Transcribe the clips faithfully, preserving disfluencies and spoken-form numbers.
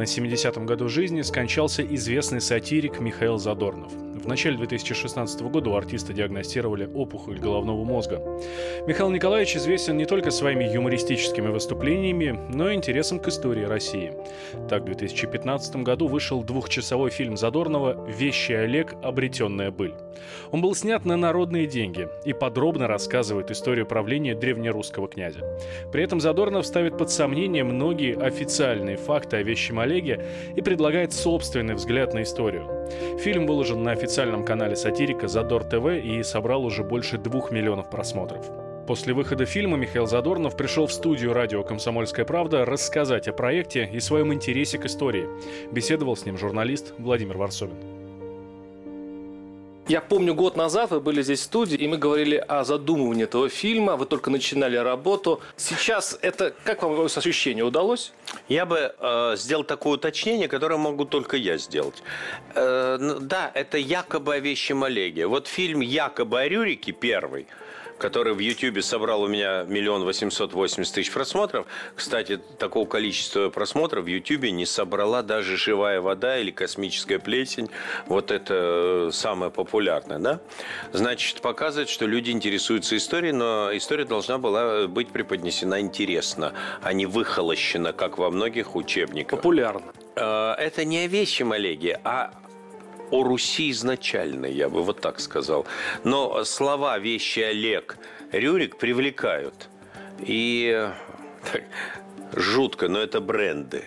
На семидесятом году жизни скончался известный сатирик Михаил Задорнов. В начале две тысячи шестнадцатого года у артиста диагностировали опухоль головного мозга. Михаил Николаевич известен не только своими юмористическими выступлениями, но и интересом к истории России. Так, в две тысячи пятнадцатом году вышел двухчасовой фильм Задорнова «Вещий Олег. Обретенная быль». Он был снят на народные деньги и подробно рассказывает историю правления древнерусского князя. При этом Задорнов ставит под сомнение многие официальные факты о Вещем Олеге и предлагает собственный взгляд на историю. Фильм выложен на официальном канале сатирика Задор ТВ и собрал уже больше двух миллионов просмотров. После выхода фильма Михаил Задорнов пришел в студию радио «Комсомольская правда» рассказать о проекте и своем интересе к истории. Беседовал с ним журналист Владимир Варсобин. Я помню, год назад вы были здесь в студии, и мы говорили о задумывании этого фильма. Вы только начинали работу. Сейчас это, как вам ощущение, удалось? Я бы э, сделал такое уточнение, которое могу только я сделать. Э, да, это якобы о Вещем Олеге. Вот фильм якобы о Рюрике первый, который в Ютьюбе собрал у меня миллион восемьсот восемьдесят тысяч просмотров. Кстати, такого количества просмотров в Ютьюбе не собрала даже «Живая вода» или «Космическая плесень». Вот это самое популярное, да? Значит, показывает, что люди интересуются историей, но история должна была быть преподнесена интересно, а не выхолощена, как во многих учебниках. Популярно. Это не о Вещем Олеге, а о Руси изначально, я бы вот так сказал. Но слова «Вещий Олег», «Рюрик» привлекают. И так, жутко, но это бренды.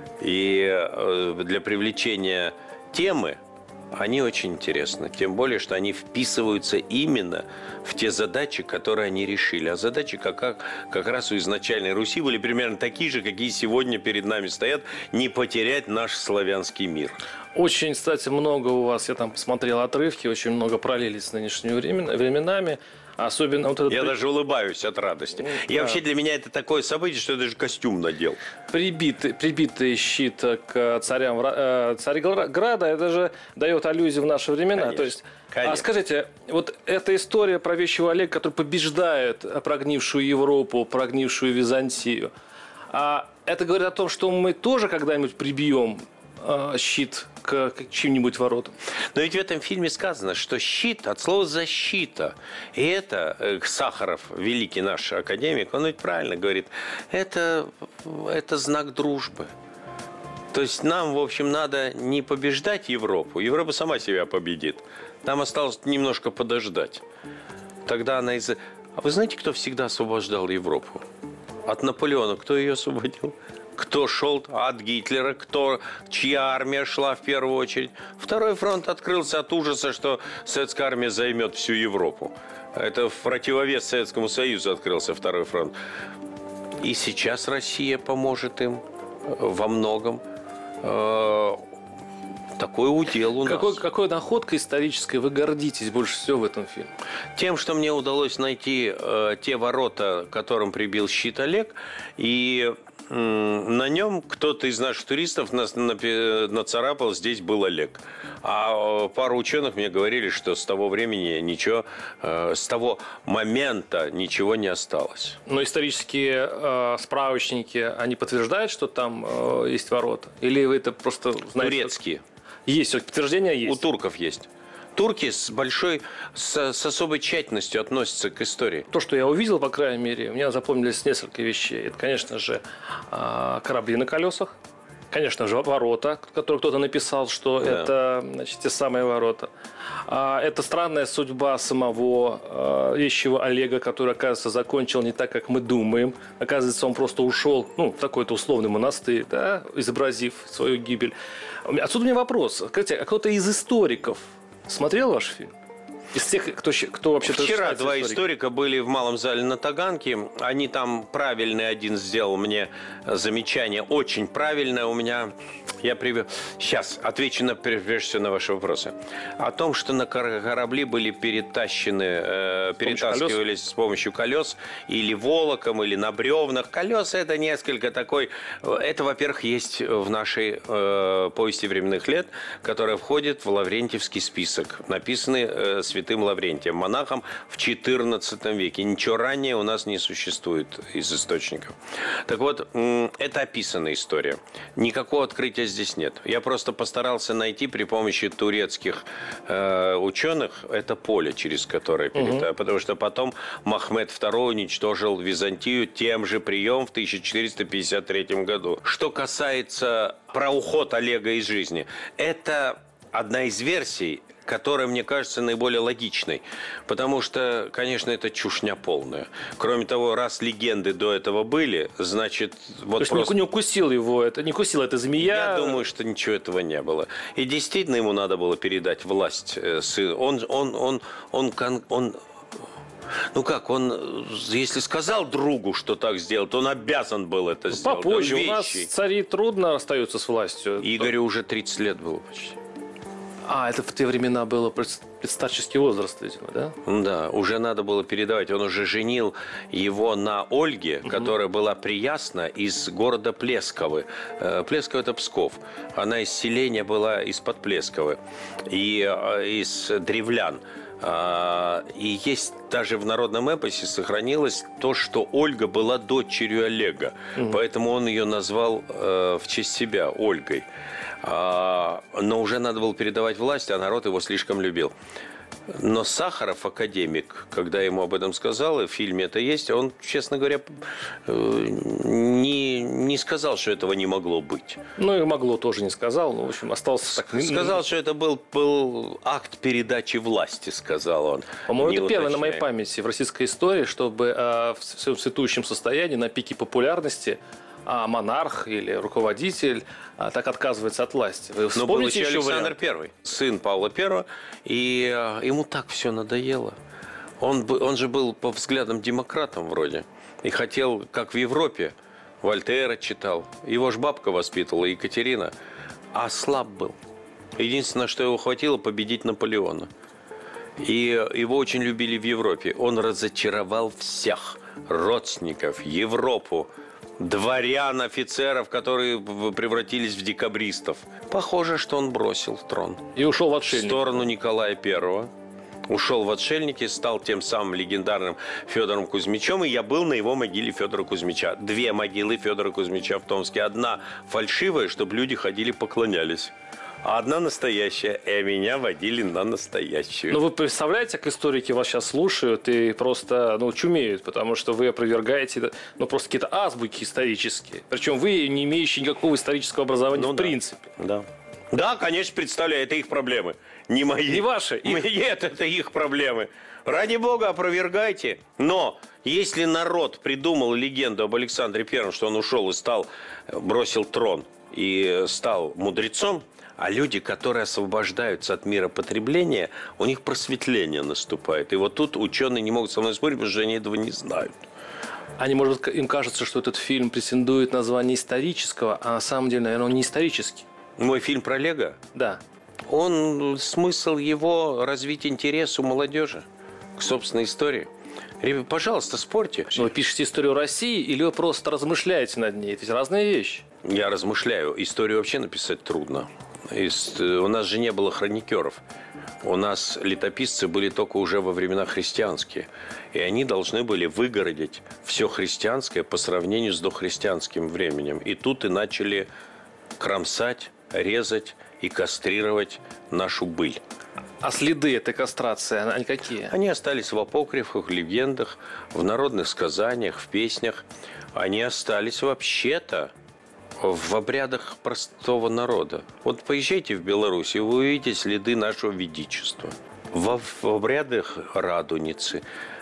И для привлечения темы они очень интересны. Тем более, что они вписываются именно в те задачи, которые они решили. А задачи как, как, как раз у изначальной Руси были примерно такие же, какие сегодня перед нами стоят. Не потерять наш славянский мир. Очень, кстати, много у вас, я там посмотрел отрывки, очень много параллелей с нынешними временами. Особенно вот этот... Я даже улыбаюсь от радости. Ну, я да. Вообще для меня это такое событие, что я даже костюм надел. Прибитый, прибитый щит к царям э, Царьграда, это же дает аллюзию в наши времена. Конечно. То есть, Конечно. А скажите, вот эта история про Вещего Олега, который побеждает прогнившую Европу, прогнившую Византию, а это говорит о том, что мы тоже когда-нибудь прибьем щит к, к чьим-нибудь воротам. Но ведь в этом фильме сказано, что щит от слова защита. И это Сахаров, великий наш академик, он ведь правильно говорит, это, это знак дружбы. То есть нам, в общем, надо не побеждать Европу. Европа сама себя победит. Нам осталось немножко подождать. Тогда она из... А вы знаете, кто всегда освобождал Европу? От Наполеона кто ее освободил? Кто шел от Гитлера, кто, чья армия шла в первую очередь. Второй фронт открылся от ужаса, что советская армия займет всю Европу. Это в противовес Советскому Союзу открылся второй фронт. И сейчас Россия поможет им во многом. Такой удел у нас. Какой, какой находкой исторической вы гордитесь больше всего в этом фильме? Тем, что мне удалось найти э, те ворота, которым прибил щит Олег, и э, на нем кто-то из наших туристов нас нацарапал, здесь был Олег. А э, пару ученых мне говорили, что с того времени ничего, э, с того момента ничего не осталось. Но исторические э, справочники, они подтверждают, что там э, есть ворота? Или вы это просто знаете? Турецкие. Есть, подтверждение есть. У турков есть. Турки с большой, с, с особой тщательностью относятся к истории. То, что я увидел, по крайней мере, у меня запомнились несколько вещей. Это, конечно же, корабли на колесах. Конечно же, ворота, которые кто-то написал, что да. это, значит, те самые ворота. Это странная судьба самого Вещего Олега, который, оказывается, закончил не так, как мы думаем. Оказывается, он просто ушел, ну, в такой-то условный монастырь, да, изобразив свою гибель. Отсюда у меня вопрос. Скажите, а кто-то из историков смотрел ваш фильм? Из тех, кто, кто вообще-то... Вчера два историка. историка были в Малом зале на Таганке. Они там правильный один сделал мне замечание. Очень правильное у меня. Я привел... Сейчас отвечу на, прежде всего на ваши вопросы. О том, что на корабли были перетащены, э, перетаскивались с помощью колес или волоком, или на бревнах. Колеса это несколько такой... Это, во-первых, есть в нашей э, повести временных лет, которая входит в Лаврентьевский список, написанный э, святым святым Лаврентием, монахом в четырнадцатом веке. Ничего ранее у нас не существует из источников. Так вот, это описанная история. Никакого открытия здесь нет. Я просто постарался найти при помощи турецких э, ученых это поле, через которое перетаю. Угу. Потому что потом Махмед второй уничтожил Византию тем же приемом в тысяча четыреста пятьдесят третьем году. Что касается про уход Олега из жизни, это одна из версий, которая, мне кажется, наиболее логичной. Потому что, конечно, это чушня полная. Кроме того, раз легенды до этого были, значит... Вот То есть просто... не укусил его, это, не укусила эта змея? Я думаю, что ничего этого не было. И действительно ему надо было передать власть сыну. Он, он, он, он, он, он Ну как, он, если сказал другу, что так сделать, он обязан был это сделать. Попозже. У нас цари трудно остаются с властью. Игорю уже тридцать лет было почти. А, это в те времена было предстарческий возраст, видимо, да? Да, уже надо было передавать. Он уже женил его на Ольге, угу. которая была приясна из города Плесковы. Плесково – это Псков. Она из селения была из-под Плесковы. И из древлян. И есть даже в народном эпосе сохранилось то, что Ольга была дочерью Олега. Угу. Поэтому он ее назвал в честь себя Ольгой. Но уже надо было передавать власть, а народ его слишком любил. Но Сахаров, академик, когда ему об этом сказал, и в фильме это есть, он, честно говоря, не, не сказал, что этого не могло быть. Ну и могло тоже не сказал, но, в общем, остался так. Сказал, что это был, был акт передачи власти, сказал он. По-моему, это первое на моей памяти в российской истории, чтобы э, в своем цветущем состоянии, на пике популярности, а монарх или руководитель а, так отказывается от власти. Вы Но был еще еще Александр вариант? Первый, сын Павла Первого, и а, ему так все надоело. Он, он же был по взглядам демократом вроде, и хотел, как в Европе, Вольтера читал, его ж бабка воспитывала, Екатерина, а слаб был. Единственное, что его хватило, победить Наполеона. И его очень любили в Европе. Он разочаровал всех, родственников, Европу, дворян, офицеров, которые превратились в декабристов. Похоже, что он бросил трон. И ушел в отшельники. В сторону Николая Первого. Ушел в отшельники, стал тем самым легендарным Федором Кузьмичем. И я был на его могиле Федора Кузьмича. Две могилы Федора Кузьмича в Томске. Одна фальшивая, чтобы люди ходили, поклонялись. А одна настоящая, и меня водили на настоящую. Ну, вы представляете, как историки вас сейчас слушают и просто, ну, чумеют, потому что вы опровергаете, ну, просто какие-то азбуки исторические. Причем вы, не имеющие никакого исторического образования, ну, в да. принципе. Да. Да, конечно, представляю, это их проблемы. Не мои. Не ваши. Их... Нет, это их проблемы. Ради бога, опровергайте. Но если народ придумал легенду об Александре Первом, что он ушел и стал, бросил трон и стал мудрецом, а люди, которые освобождаются от мира потребления, у них просветление наступает. И вот тут ученые не могут со мной спорить, потому что они этого не знают. Они, может быть, им кажется, что этот фильм претендует на звание исторического, а на самом деле, наверное, он не исторический. Мой фильм про Олега? Да. Он, смысл его развить интерес у молодежи к собственной истории. Ребята, пожалуйста, спорьте. Но вы пишете историю России или вы просто размышляете над ней? Это ведь разные вещи. Я размышляю. Историю вообще написать трудно. У нас же не было хроникеров. У нас летописцы были только уже во времена христианские. И они должны были выгородить все христианское по сравнению с дохристианским временем. И тут и начали кромсать, резать и кастрировать нашу быль. А следы этой кастрации, они какие? Они остались в апокрифах, в легендах, в народных сказаниях, в песнях. Они остались вообще-то в обрядах простого народа. Вот поезжайте в Беларусь, и вы увидите следы нашего ведичества. В, в обрядах радуницы.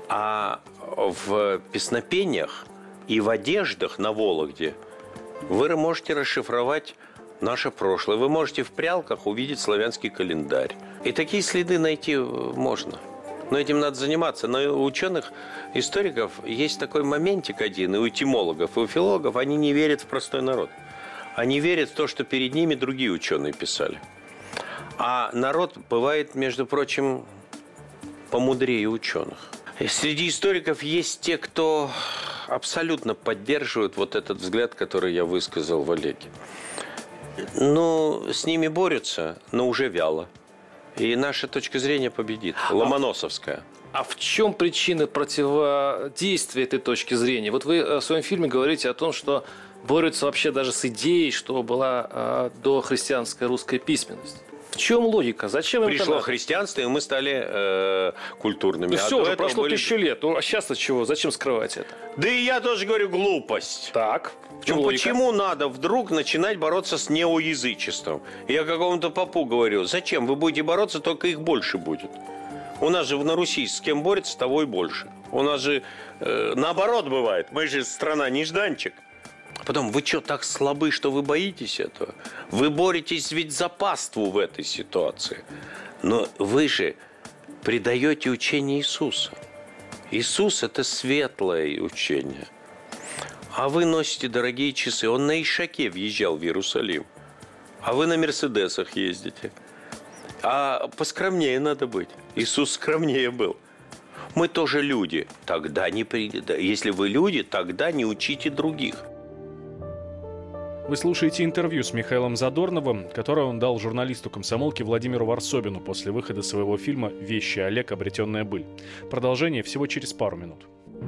А в песнопениях и в одеждах на Вологде вы можете расшифровать наше прошлое. Вы можете в прялках увидеть славянский календарь. И такие следы найти можно. Но этим надо заниматься. Но у ученых, историков есть такой моментик один, и у этимологов, и у филологов, они не верят в простой народ. Они верят в то, что перед ними другие ученые писали. А народ бывает, между прочим, помудрее ученых. И среди историков есть те, кто абсолютно поддерживает вот этот взгляд, который я высказал в Олеге. Ну, с ними борются, но уже вяло. И наша точка зрения победит. Ломоносовская. А в чем причина противодействия этой точки зрения? Вот вы в своем фильме говорите о том, что борются вообще даже с идеей, что была э, дохристианская русская письменность. В чем логика? Зачем им Пришло это? христианство, и мы стали э, культурными. Ну а все, уже прошло были... тысячу лет. Ну а сейчас-то чего? Зачем скрывать это? Да и я тоже говорю глупость. Так. В чем Ну, логика? почему надо вдруг начинать бороться с неоязычеством? Я какому-то попу говорю, зачем? Вы будете бороться, только их больше будет. У нас же на Руси с кем борется, того и больше. У нас же э, наоборот бывает. Мы же страна нежданчик. Потом, вы что, так слабы, что вы боитесь этого? Вы боретесь ведь за паству в этой ситуации. Но вы же предаете учение Иисуса. Иисус – это светлое учение. А вы носите дорогие часы. Он на Ишаке въезжал в Иерусалим. А вы на Мерседесах ездите. А поскромнее надо быть. Иисус скромнее был. Мы тоже люди. Тогда не при... Если вы люди, тогда не учите других. Вы слушаете интервью с Михаилом Задорновым, которое он дал журналисту комсомолки Владимиру Варсобину после выхода своего фильма «Вещи Олег. Обретенная быль». Продолжение всего через пару минут.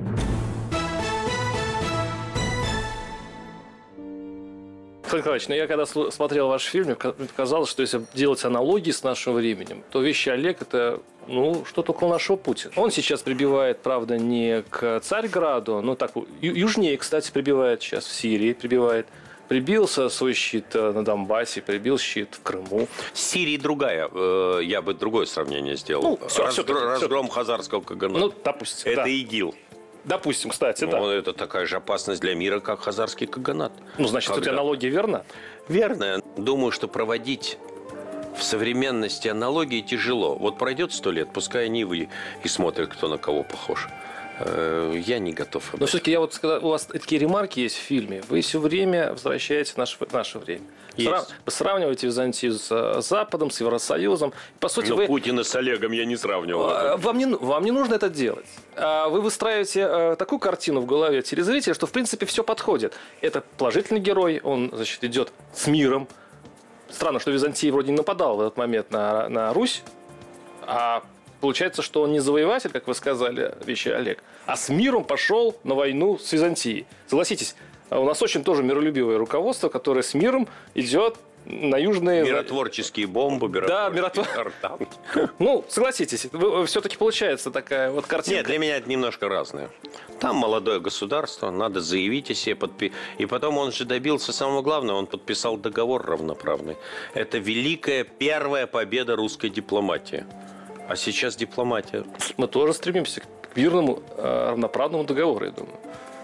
Александр Николаевич, ну я когда смотрел ваш фильм, мне казалось, что если делать аналогии с нашим временем, то «Вещи Олег» – это ну, что-то около нашего Путина. Он сейчас прибивает, правда, не к Царьграду, но так ю- южнее, кстати, прибивает сейчас, в Сирии прибивает. Прибился свой щит на Донбассе, прибил щит в Крыму. Сирия другая. Я бы другое сравнение сделал. Ну, все, Раз, все, разгром все. хазарского каганата. Ну, допустим, это да. ИГИЛ. Допустим, кстати, Ну, да. это такая же опасность для мира, как хазарский каганат. Ну, значит, Когда... эта аналогия верна? Верно. Думаю, что проводить в современности аналогии тяжело. Вот пройдет сто лет, пускай они вы и смотрят, кто на кого похож. Я не готов. Но все-таки я вот, когда у вас такие ремарки есть в фильме, вы все время возвращаете в наше, в наше время. Есть. Вы сравниваете Византию с Западом, с Евросоюзом. По сути, Но вы... Путина с Олегом я не сравнивал. Вам не, вам не нужно это делать. Вы выстраиваете такую картину в голове телезрителя, что в принципе все подходит. Это положительный герой, он, значит, идет с миром. Странно, что Византия вроде не нападала в этот момент на, на Русь, а получается, что он не завоеватель, как вы сказали, Вещи Олег, а с миром пошел на войну с Византией. Согласитесь, у нас очень тоже миролюбивое руководство, которое с миром идет на южные... Миротворческие бомбы, да, миротворческие миротвор... артанки. Ну, согласитесь, все-таки получается такая вот картинка. Нет, для меня это немножко разное. Там молодое государство, надо заявить о себе. Подпи... И потом он же добился самого главного, он подписал договор равноправный. Это великая первая победа русской дипломатии. А сейчас дипломатия. Мы тоже стремимся к мирному, равноправному договору, я думаю.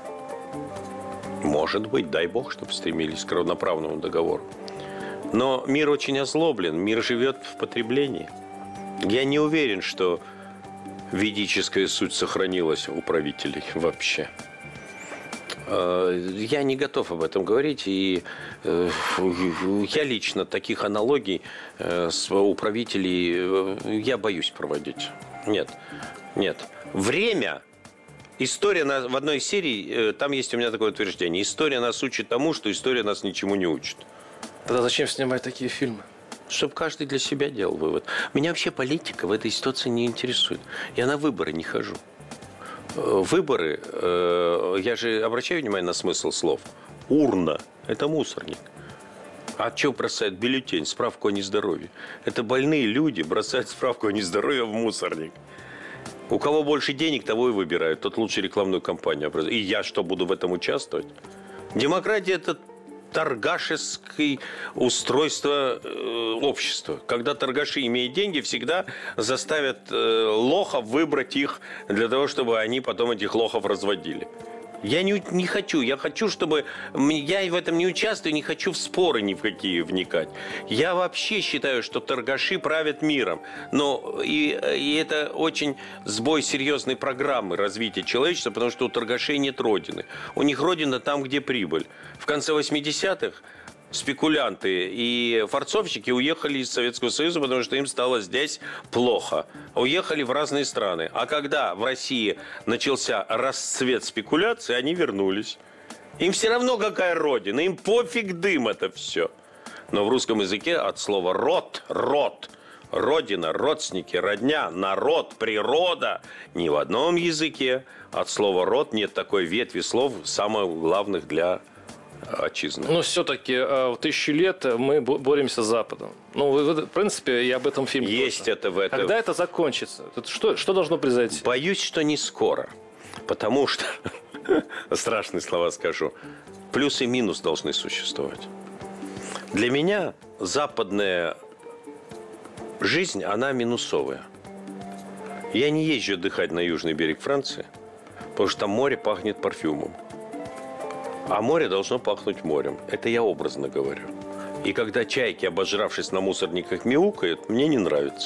Может быть, дай бог, чтобы стремились к равноправному договору. Но мир очень озлоблен, мир живет в потреблении. Я не уверен, что ведическая суть сохранилась у правителей вообще. Я не готов об этом говорить, и я лично таких аналогий у правителей я боюсь проводить. Нет, нет. Время, история в одной серии, там есть у меня такое утверждение, история нас учит тому, что история нас ничему не учит. Тогда зачем снимать такие фильмы? Чтобы каждый для себя делал вывод. Меня вообще политика в этой ситуации не интересует. Я на выборы не хожу. Выборы, я же обращаю внимание на смысл слов. Урна – это мусорник. А что бросает бюллетень, справку о нездоровье? Это больные люди бросают справку о нездоровье в мусорник. У кого больше денег, того и выбирают. Тот лучше рекламную кампанию образует. И я что, буду в этом участвовать? Демократия – это торгашеское устройство э, общества. Когда торгаши, имея деньги, всегда заставят э, лохов выбрать их для того, чтобы они потом этих лохов разводили. Я не, не хочу. Я хочу, чтобы... Я в этом не участвую, не хочу в споры ни в какие вникать. Я вообще считаю, что торгаши правят миром. Но и, и это очень сбой серьезной программы развития человечества, потому что у торгашей нет родины. У них родина там, где прибыль. В конце восьмидесятых спекулянты и форцовщики уехали из Советского Союза, потому что им стало здесь плохо. Уехали в разные страны. А когда в России начался расцвет спекуляции, они вернулись. Им все равно какая родина, им пофиг дым это все. Но в русском языке от слова «род», «род», родина, родственники, родня, народ, природа не в одном языке. От слова «род» нет такой ветви слов, самых главных для отчизны. Но все-таки в тысячи лет мы боремся с Западом. Ну, в принципе, и об этом фильме есть тоже. Это в этом. Когда это закончится? Что, что должно произойти? Боюсь, что не скоро. Потому что, страшные слова скажу, плюс и минус должны существовать. Для меня западная жизнь, она минусовая. Я не езжу отдыхать на южный берег Франции, потому что там море пахнет парфюмом. А море должно пахнуть морем. Это я образно говорю. И когда чайки, обожравшись на мусорниках, мяукают, мне не нравится.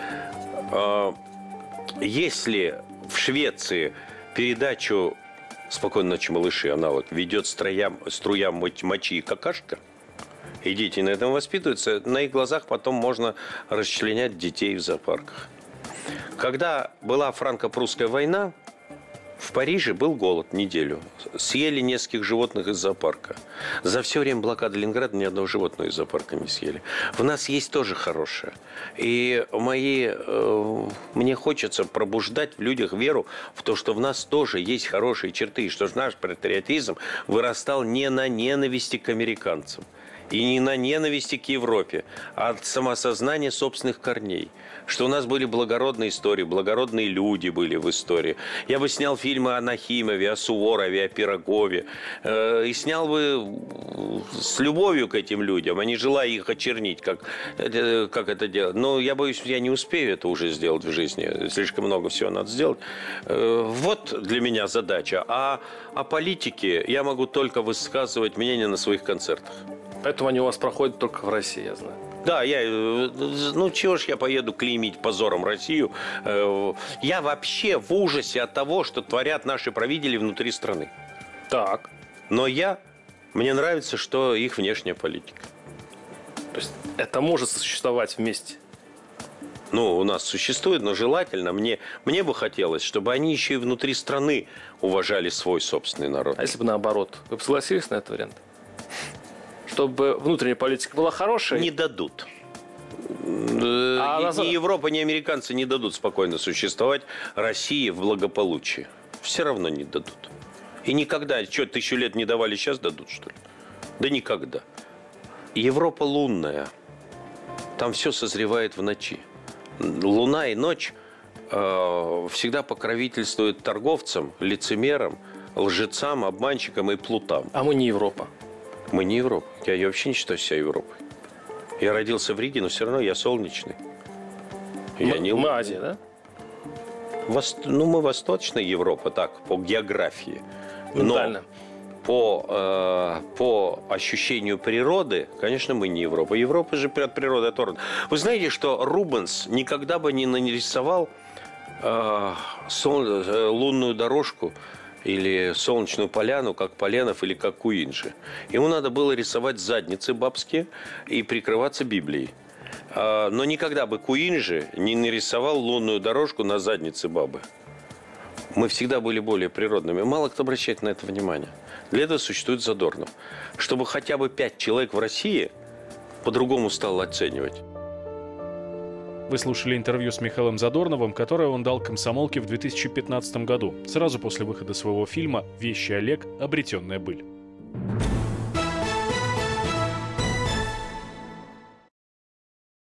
Если в Швеции передачу «Спокойной ночи, малыши», аналог, ведет строям, струям мочи и какашка, и дети на этом воспитываются, на их глазах потом можно расчленять детей в зоопарках. Когда была франко-прусская война, в Париже был голод неделю. Съели нескольких животных из зоопарка. За все время блокады Ленинграда ни одного животного из зоопарка не съели. В нас есть тоже хорошее. И мои, э, мне хочется пробуждать в людях веру в то, что в нас тоже есть хорошие черты. И что наш патриотизм вырастал не на ненависти к американцам. И не на ненависти к Европе, а от самосознания собственных корней. Что у нас были благородные истории, благородные люди были в истории. Я бы снял фильмы о Нахимове, о Суворове, о Пирогове. Э, и снял бы с любовью к этим людям, а не желая их очернить, как, как это делать. Но я боюсь, я не успею это уже сделать в жизни. Слишком много всего надо сделать. Э, вот для меня задача. А о политике я могу только высказывать мнение на своих концертах. Поэтому они у вас проходят только в России, я знаю. Да, я, ну чего ж я поеду клеймить позором Россию? Я вообще в ужасе от того, что творят наши правители внутри страны. Так. Но я, мне нравится, что их внешняя политика. То есть это может существовать вместе? Ну, у нас существует, но желательно. Мне, мне бы хотелось, чтобы они еще и внутри страны уважали свой собственный народ. А если бы наоборот? Вы бы согласились на этот вариант? Чтобы внутренняя политика была хорошая? Не дадут. А ни, нас... ни Европа, ни американцы не дадут спокойно существовать России в благополучии. Все равно не дадут. И никогда. Что, тысячу лет не давали, сейчас дадут, что ли? Да никогда. Европа лунная. Там все созревает в ночи. Луна и ночь э, всегда покровительствуют торговцам, лицемерам, лжецам, обманщикам и плутам. А мы не Европа. Мы не Европа. Я, я вообще не считаю себя Европой. Я родился в Риге, но все равно я солнечный. Я мы, не... мы Азия, да? Вос... Ну, мы Восточная Европа, так, по географии. Ментально. Но по, э, по ощущению природы, конечно, мы не Европа. Европа же от природы оторвана. Вы знаете, что Рубенс никогда бы не нарисовал э, сол... лунную дорожку или солнечную поляну, как Поленов или как Куинджи. Ему надо было рисовать задницы бабские и прикрываться Библией. Но никогда бы Куинджи не нарисовал лунную дорожку на заднице бабы. Мы всегда были более природными. Мало кто обращает на это внимание. Для этого существует Задорнов. Чтобы хотя бы пять человек в России по-другому стал оценивать. Вы слушали интервью с Михаилом Задорновым, которое он дал «Комсомолке» в две тысячи пятнадцатом году, сразу после выхода своего фильма «Вещий Олег. Обретенная быль».